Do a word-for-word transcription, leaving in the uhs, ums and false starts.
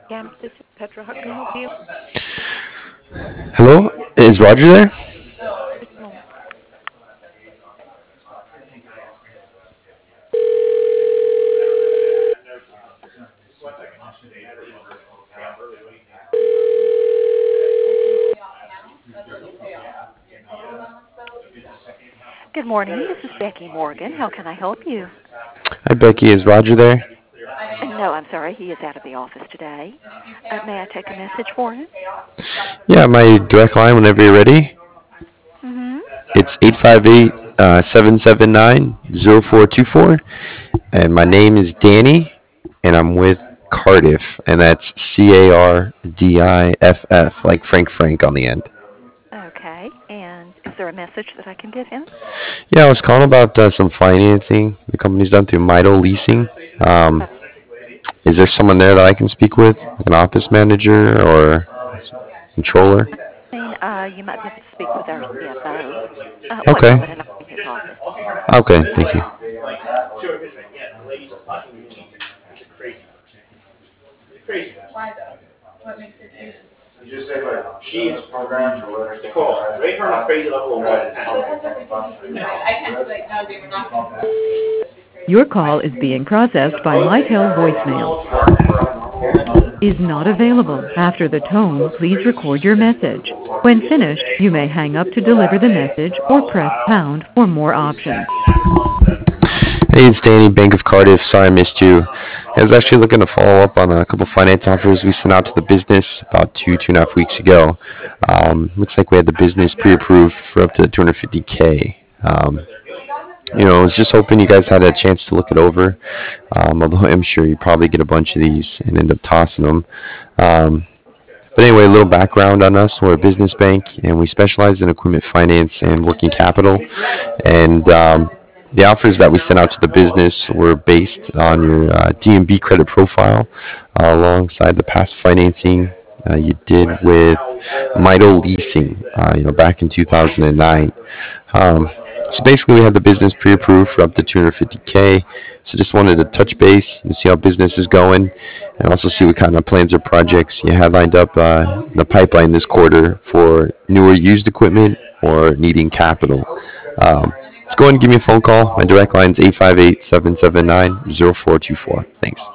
Yes, this is Petra. How can I help you? Hello, is Roger there? Just a moment. Good morning. This is Becky Morgan. How can I help you? Hi Becky, is Roger there? Uh, No, I'm sorry. He is out of the office today. Uh, may I take a message for him? Yeah, my direct line whenever you're ready. Mm-hmm. It's eight five eight, seven seven nine, zero four two four. And my name is Danny, and I'm with Cardiff, and that's C A R D I F F, like Frank Frank on the end. Okay. And is there a message that I can give him? Yeah, I was calling about uh, some financing the company's done through Mito Leasing. Um, Uh, is there someone there that I can speak with, like an office manager or controller? Jane, uh, you might be able to speak with our C F O. Uh, one Okay. moment, and I'll bring his office. Okay, thank you. Your call is being processed by Mitel voicemail. Is not available. After the tone, please record your message. When finished, you may hang up to deliver the message or press pound for more options. Hey, it's Danny, Bank of Cardiff. Sorry I missed you. I was actually looking to follow up on a couple finance offers we sent out to the business about two, two and a half weeks ago. Um, looks like we had the business pre-approved for up to two hundred fifty K. Um, you know, I was just hoping you guys had a chance to look it over. Um, although I'm sure you probably get a bunch of these and end up tossing them. Um, but anyway, a little background on us. We're a business bank, and we specialize in equipment finance and working capital. And um, the offers that we sent out to the business were based on your uh, D and B credit profile, uh, alongside the past financing uh, you did with Mito Leasing, uh, you know, back in two thousand nine. Um, so basically, we have the business pre-approved for up to two hundred fifty K. So just wanted to touch base and see how business is going, and also see what kind of plans or projects you had lined up uh, in the pipeline this quarter for newer used equipment or needing capital. Um, so go ahead and give me a phone call. My direct line is eight five eight, seven seven nine, zero four two four. Thanks.